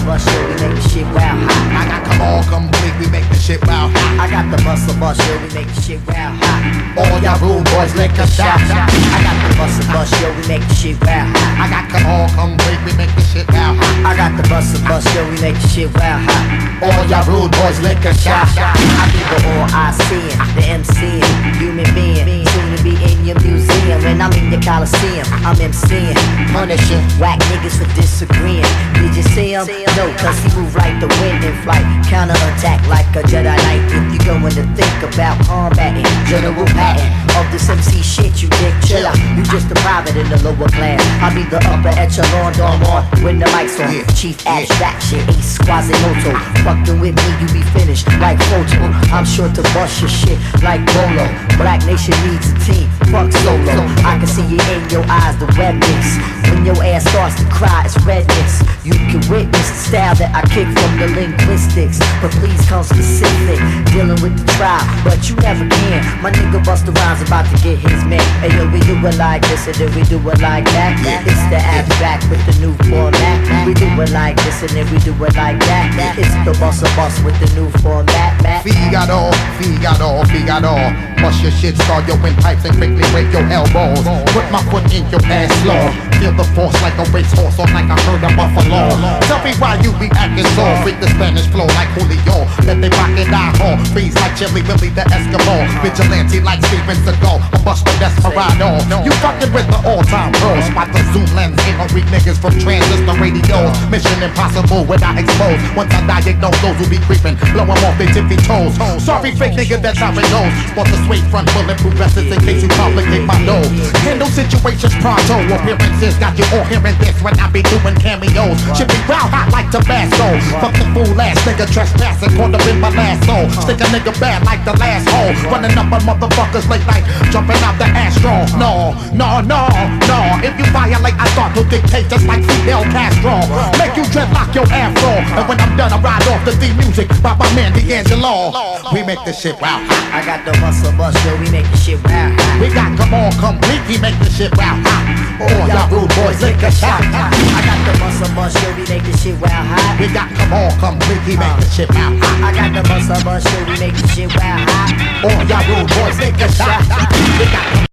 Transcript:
bus, yo, we make the shit wild hot. I got come on complete, we make the shit wild hot. I got the muscle bus, yo, we make the shit wild hot. All y'all rude boys, lick a shot. I got the muscle bus, yo, we make the shit wild hot. I got come on complete, we make the shit wild hot. I got the muscle bus, yo, we make the shit wild hot. All y'all rude boys, lick a shot. I be the all I seeing, the MC, human being, soon to be in your museum. When I'm in your coliseum, I'm MCing, punishing whack niggas for disagreeing. Did you see him? No, cause he move like the wind in flight, counter attack like a Jedi Knight. If you going to think about combating General Patton of this MC shit, you dick chill out. You just a private in the lower class. I be the upper echelon, Don Juan, when the mic's on. Chief abstraction, Ace Quasimodo. Fucking with me, you be finished like Photo. I'm sure to bust your shit like Bolo. Black Nation needs a team, fuck solo. I can see it in your eyes, the redness. When your ass starts to cry, it's redness. You can witness the style that I kick from the linguistics. But please come specific, dealing with the tribe, but you never can. My nigga Busta Rhymes about to get his man. Hey yo, we do it like this and then we do it like that. It's the abstract with the new format. We do it like this and then we do it like that. It's the Busta Bus with the new format. Figaro, Figaro, Figaro. Bust your shit, start your windpipes and quickly break your elbows. Put my foot in your ass slow. Feel the force like a racehorse or like I heard a buffalo. Tell me why you be acting so. Freak the Spanish flow like Julio. Let they rock it out home. Freeze like Chili Willy the Eskimo. Vigilante like Steven Seagal. A Busta Desperado. You fucking with the all-time pros. Spot the zoom lens, ain't no weak niggas from transistor radios. Mission impossible when I expose. Once I diagnose those who be creeping, blow them off their tippy toes. Sorry fake nigga, that's how it goes. Want the straight front bulletproof vests in case you complicate my dough. Handle situations pronto. Appearances got you all hearing this when I be doing cameos. Should be wild hot like Tabasco. Fuck the fool ass nigga trespassing. Caught up in my last soul. Stick a nigga bad like the last hole. Running up on motherfuckers late night. Jumping out the Astro. No, no, no, no. If you violate, I start to dictate just like Fidel Castro. Make you dreadlock your afro. And when I'm done, I ride off the theme music by my man D'Angelo. We make this shit wild hot. I got the muscle bus, yo, we make the shit wild hot. We got come on complete, we make the shit wild hot. All y'all rude boys, lick a shot. I got the muscle bus, yo, we make the shit wild hot. We got come on complete, we make the shit wild hot. I got the muscle bus, yo, we make the shit wild hot. All y'all rude boys, lick a shot. We got